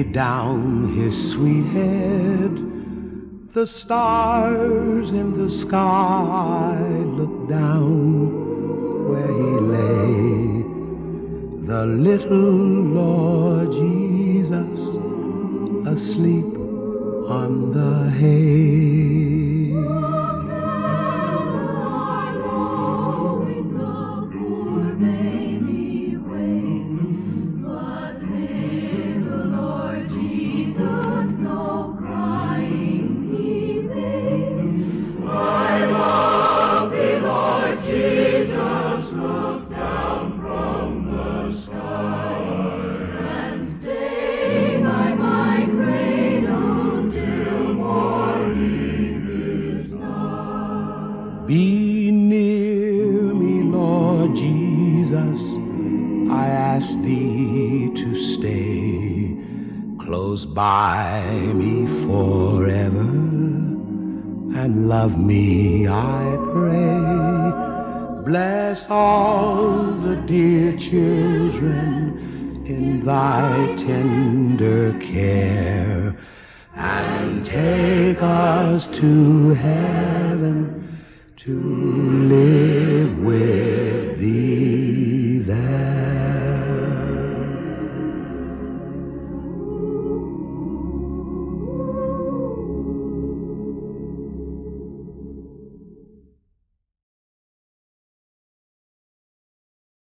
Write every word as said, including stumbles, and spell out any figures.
down his sweet head. The stars in the sky looked down where he lay. The little Lord Jesus asleep on the hay. Be near me, Lord Jesus, I ask thee to stay close by me forever, and love me, I pray. Bless all the dear children in thy tender care, and take us to heaven to live with